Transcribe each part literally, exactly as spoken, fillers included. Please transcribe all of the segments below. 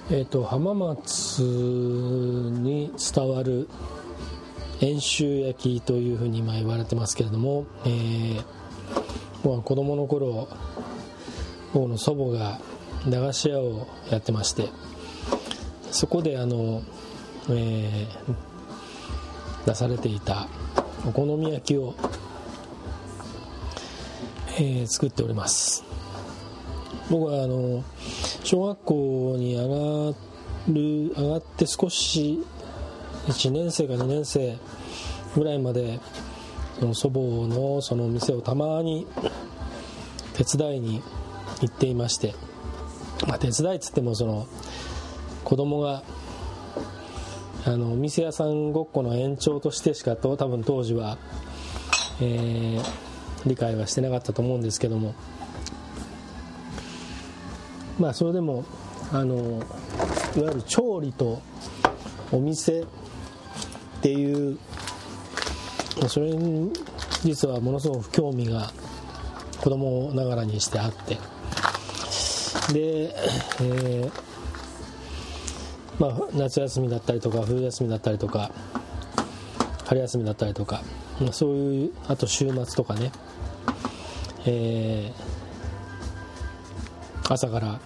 えーと、浜松に伝わる遠州焼きというふうに今言われてますけれども、えー、僕は子供の頃僕の祖母が駄菓子屋をやってまして、そこであの、えー、出されていたお好み焼きを、えー、作っております。僕はあの小学校に上がる上がって少しいちねん生かにねん生ぐらいまでその祖母のその店をたまに手伝いに行っていまして、まあ、手伝いっつってもその子供があの店屋さんごっこの延長としてしかと多分当時は、えー、理解はしてなかったと思うんですけども、まあそれでもあのいわゆる調理とお店っていうそれに実はものすごく興味が子供ながらにしてあって、で、えーまあ、夏休みだったりとか冬休みだったりとか春休みだったりとか、まあ、そういうあと週末とかね、えー、朝から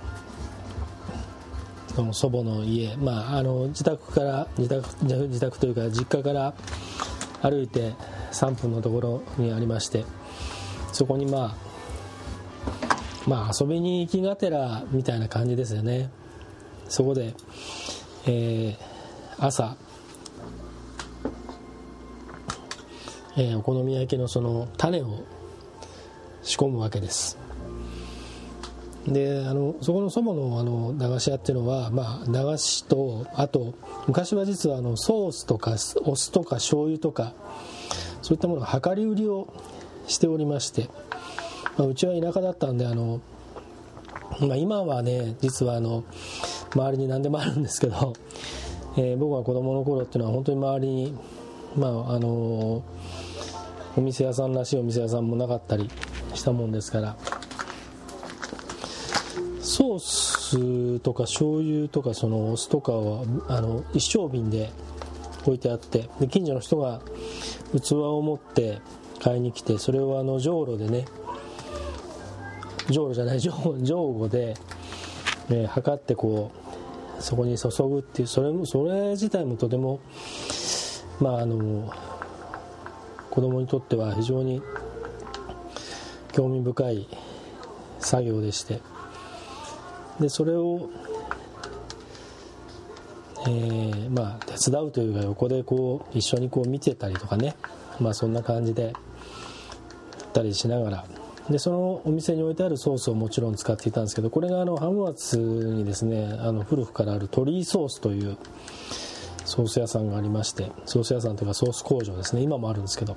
その祖母の家、まあ、あの自宅から自宅、自宅というか実家から歩いてさんぷんのところにありまして、そこにまあまあ遊びに行きがてらみたいな感じですよね。そこで、えー、朝、えー、お好み焼きのその種を仕込むわけです。であのそこの祖母のあの駄菓子屋っていうのは、まあ、駄菓子とあと昔は実はあのソースとかお酢とか醤油とかそういったものを量り売りをしておりまして、まあ、うちは田舎だったんであの、まあ、今はね実はあの周りに何でもあるんですけど、えー、僕が子供の頃っていうのは本当に周りに、まああのお店屋さんらしいお店屋さんもなかったりしたもんですから、ソースとか醤油とかそのお酢とかはあの一升瓶で置いてあって、で近所の人が器を持って買いに来て、それをあのじょうろでねじょうろじゃないじょうごで、ね、測ってこうそこに注ぐっていう、それもそれ自体もとてもまああの子供にとっては非常に興味深い作業でして、でそれを、えー、まあ手伝うというか横でこう一緒にこう見てたりとかね、まあそんな感じでやったりしながら、でそのお店に置いてあるソースをもちろん使っていたんですけど、これがあの浜松にですねあの古くからある鳥居ソースというソース屋さんがありまして、ソース屋さんというかソース工場ですね、今もあるんですけど、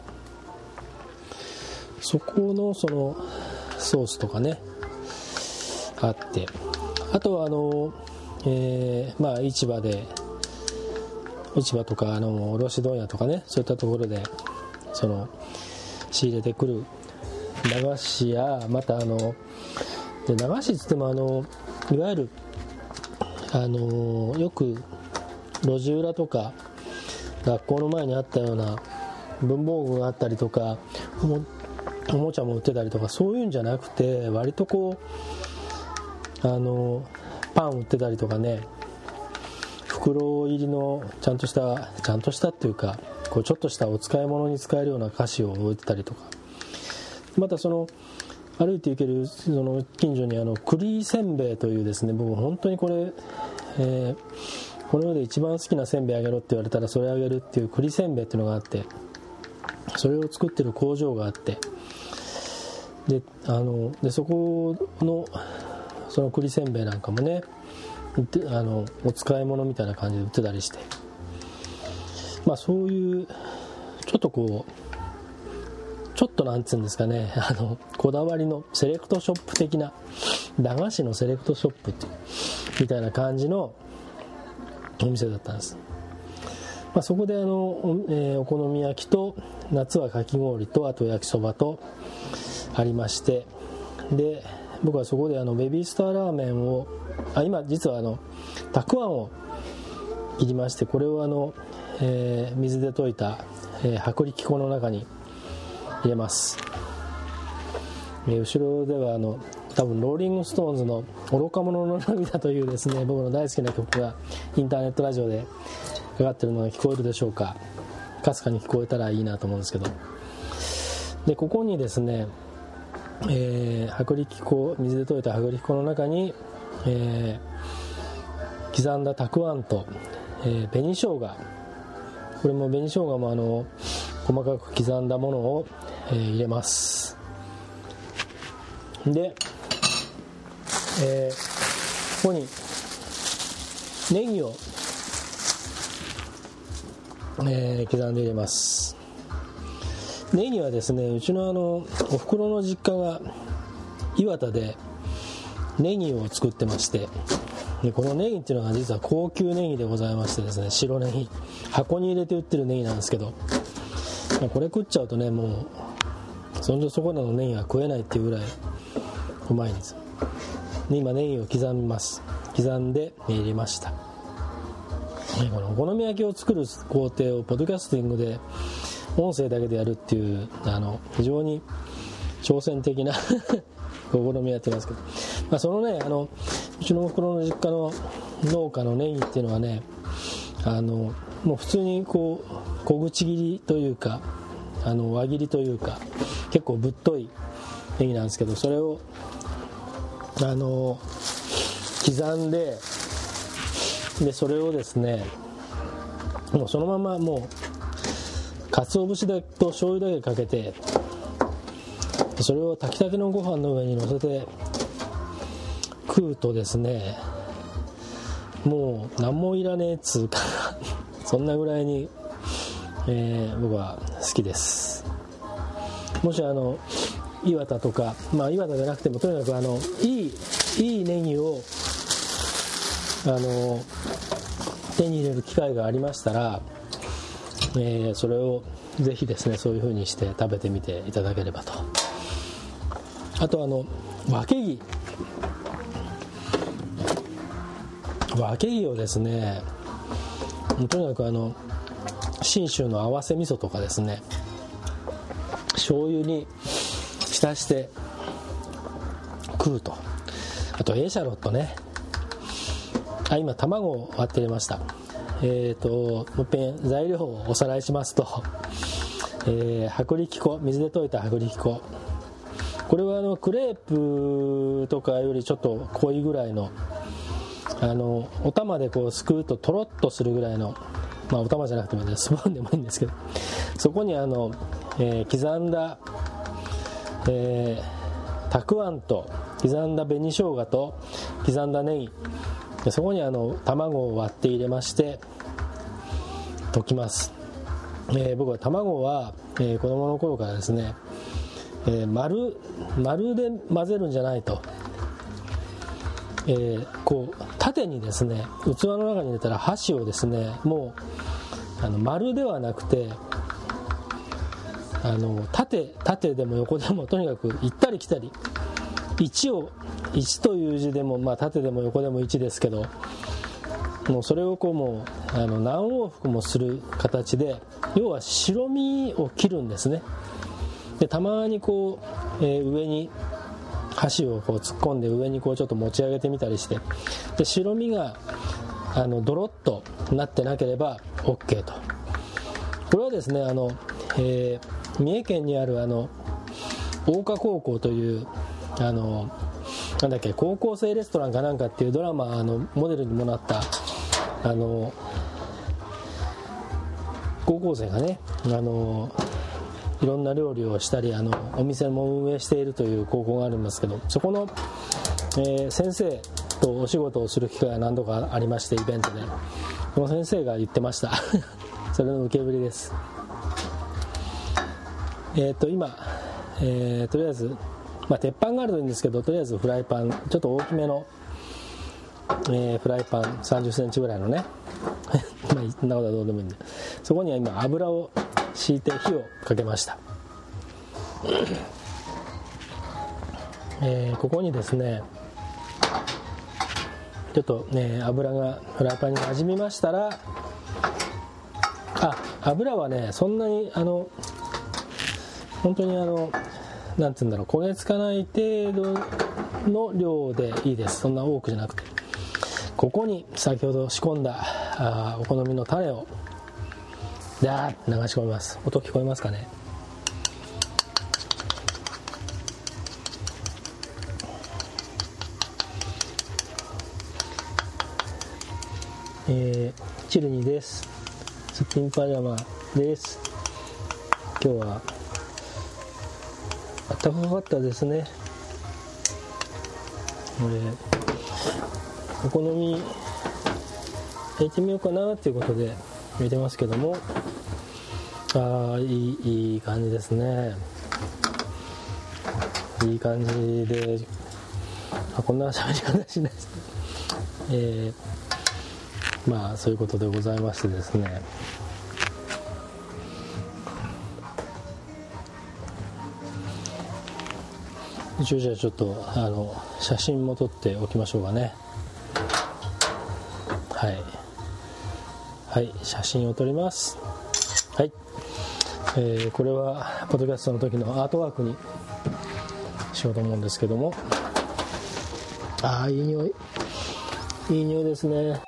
そこのそのソースとかねあって、あとはあの、えー、まあ市場で市場とかあの卸問屋とかね、そういったところでその仕入れてくる駄菓子や、またあので駄菓子っつってもあのいわゆるあのよく路地裏とか学校の前にあったような文房具があったりとか お, おもちゃも売ってたりとか、そういうんじゃなくて割とこうあのパン売ってたりとかね、袋入りのちゃんとしたちゃんとしたっていうかこうちょっとしたお使い物に使えるような菓子を置いてたりとか、またその歩いて行けるその近所にあの栗せんべいというですね、僕本当にこれ、えー、この世で一番好きなせんべいあげろって言われたらそれあげるっていう栗せんべいっていうのがあって、それを作ってる工場があって、であのでそこのその栗せんべいなんかもねあのお使い物みたいな感じで売ってたりして、まあそういうちょっとこうちょっとなんつうんですかね、あのこだわりのセレクトショップ的な駄菓子のセレクトショップってみたいな感じのお店だったんです。まあ、そこであのお、えー、お好み焼きと夏はかき氷とあと焼きそばとありまして、で、 僕はそこであのベビースターラーメンをあ今実はあのたくあんを切りまして、これをあの、えー、水で溶いた、えー、薄力粉の中に入れます。えー、後ろではあの多分ローリングストーンズの愚か者の涙というですね、僕の大好きな曲がインターネットラジオでかかってるのが聞こえるでしょうか。かすかに聞こえたらいいなと思うんですけど、でここにですね、えー、薄力粉、水で溶いた薄力粉の中に、えー、刻んだたくあんと、えー、紅生姜、これも紅生姜もあの細かく刻んだものを、えー、入れます。で、えー、ここにネギを、えー、刻んで入れます。ネギはですね、うちのあのおふくろの実家が岩手でネギを作ってまして、でこのネギっていうのが実は高級ネギでございましてですね、白ネギ、箱に入れて売ってるネギなんですけど、これ食っちゃうとね、もうそんじょそこらのネギは食えないっていうぐらいうまいんです。で今ネギを刻みます。刻んで入れました。このお好み焼きを作る工程をポッドキャスティングで音声だけでやるっていうあの非常に挑戦的なお好みやってますけど、まあ、そのねあのうちのおふくろの実家の農家のネギっていうのはね、あのもう普通にこう小口切りというかあの輪切りというか結構ぶっといネギなんですけど、それをあの刻んで、でそれをですねもうそのままもう鰹節だと醤油だけかけて、それを炊きたてのご飯の上に乗せて食うとですね、もう何もいらねえっつうかそんなぐらいに、えー、僕は好きです。もしあの岩手とか、まあ岩手じゃなくてもとにかくあのいいいいネギをあの手に入れる機会がありましたら、えー、それをぜひですねそういう風にして食べてみていただければと。あとあのわけぎわけぎをですね、とにかくあの信州の合わせ味噌とかですね、醤油に浸して食うと。あとエシャロットね、あ今卵を割って入れました。えーともう一遍材料をおさらいしますと、えー、薄力粉、水で溶いた薄力粉、これはあのクレープとかよりちょっと濃いぐらいの、あのお玉でこうすくうととろっとするぐらいの、まあお玉じゃなくてもねスプーンでもいいんですけど、そこにあの、えー、刻んだ、えー、たくあんと刻んだ紅生姜と刻んだネギ、でそこにあの卵を割って入れまして溶きます。えー、僕は卵は、えー、子供の頃からですね、えー、丸丸で混ぜるんじゃないと、えー、こう縦にですね器の中に入れたら箸をですねもうあの丸ではなくてあの縦縦でも横でもとにかく行ったり来たり、いちをいちという字でも、まあ、縦でも横でもいちですけど、もうそれをこうもうあの何往復もする形で、要は白身を切るんですね。でたまにこう、えー、上に箸をこう突っ込んで上にこうちょっと持ち上げてみたりして、で白身があのドロッとなってなければ OK と。これはですねあの、えー、三重県にあるあの大岡高校というあのなんだっけ高校生レストランかなんかっていうドラマのモデルにもなったあの高校生がねあのいろんな料理をしたりあのお店も運営しているという高校があるんですけど、そこの、えー、先生とお仕事をする機会が何度かありまして、イベントでこの先生が言ってましたそれの受けぶりです。えー、っと今、えー、とりあえずまあ、鉄板があるといいんですけど、とりあえずフライパンちょっと大きめの、えー、フライパンさんじゅっセンチぐらいのねまあそんなことはどうでもいいんで、そこには今油を敷いて火をかけましたええー、ここにですねちょっとね油がフライパンに馴染みましたら、あ、油はねそんなにあの本当にあのなんていうんだろう、焦げつかない程度の量でいいです。そんな多くじゃなくて、ここに先ほど仕込んだあお好みのタレをダーッと流し込みます。音聞こえますかね。えー、チルニです。すっぴんパジャマです。今日は暖かかったですね。これお好み焼いてみようかなっていうことで焼いてますけども、ああいい、いい感じですね。いい感じで、あ、こんな喋り方しないですね。えー、まあそういうことでございましてですね、一応じゃあちょっとあの写真も撮っておきましょうかね。はいはい写真を撮ります。はい、えー、これはポッドキャストの時のアートワークにしようと思うんですけども、ああいい匂い、いい匂いですね。